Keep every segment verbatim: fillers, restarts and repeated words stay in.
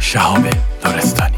شهاب لرستانی.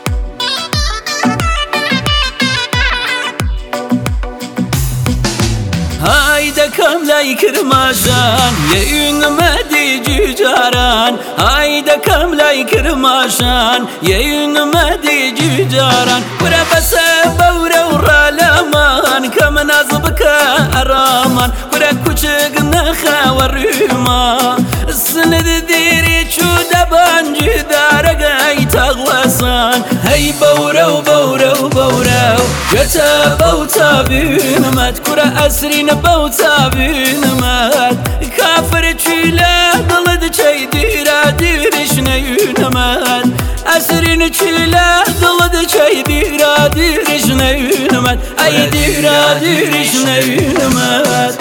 هايدا كاملاي كرماشان يا مدي جيجاران هايدا كاملاي كرماشان يا مدي جيجاران ورا بس بورا ورا لامان كم نازبك ارامان ورا كوچك نخا وريما السند ديري شو دبان جدارقاي تغوصان هي بورا وبورا وبورا جتا بوتا بينمات كرة أسرين بوتا بينمات كافر تشيلا ضلد شي ديرا ديرش نينمات أسرين تشيلا ضلد شي ديرا ديرش نينمات أي ديرا ديرش نينمات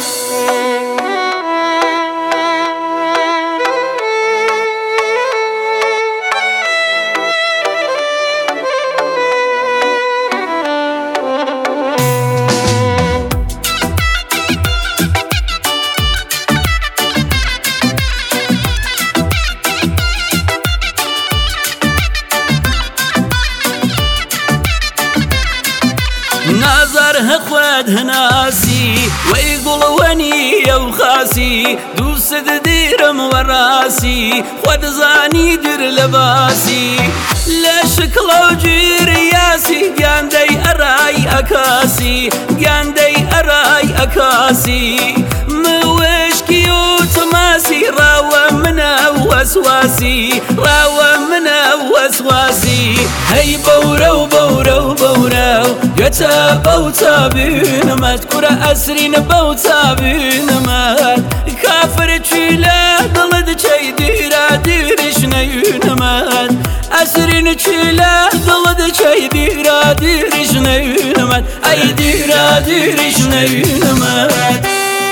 نظرها خواد هناسي ويقول واني يا وخاسي دوسد ديرم وراسي خواد زاني دير لباسي لا شكل وجير ياسي قاندي أراي أكاسي قاندي أراي أكاسي موشكي وتماسي راوى منا وسواسي راوى منا وسواسي هي بورا وبورا وبورا جتا بوتا بينمات كرة أسرين بوتا بينمات كافر تشيلا ضلد شي ديرا ديرش نينمات أسرين تشيلا ضلد شي ديرا ديرش نينمات أي ديرا ديرش نينمات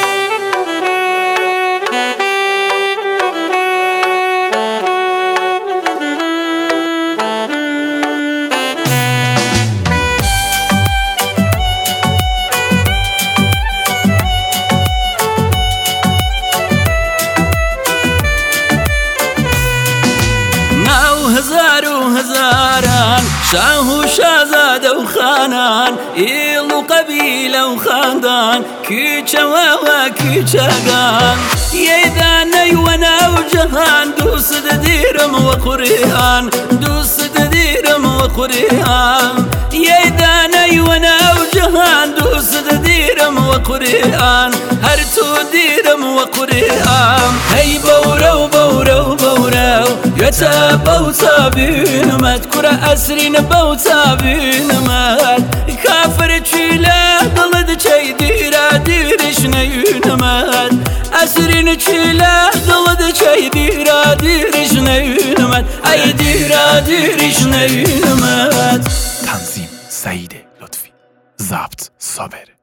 هزار وهزاران شاه وشازاد وخانان إيل وقبيلة وخاندان كيتشا واوا كيتشا قان يداني وانا وجهان دوس ديرم وقريان دوس ديرم وقريان يداني وانا وجهان دوس ديرم وقريان هرتو ديرم وقريان هي بورا وبورا وبورا جتا بوتا بينمات كرة أسرين بوتا بينمات كافر تشيلا ضلد شي ديرا ديرش نينمات أسرين تشيلا ضلد شي ديرا ديرش نينمات أي ديرا ديرش نينمات. تنظیم سعید لطفی، ضبط صابر.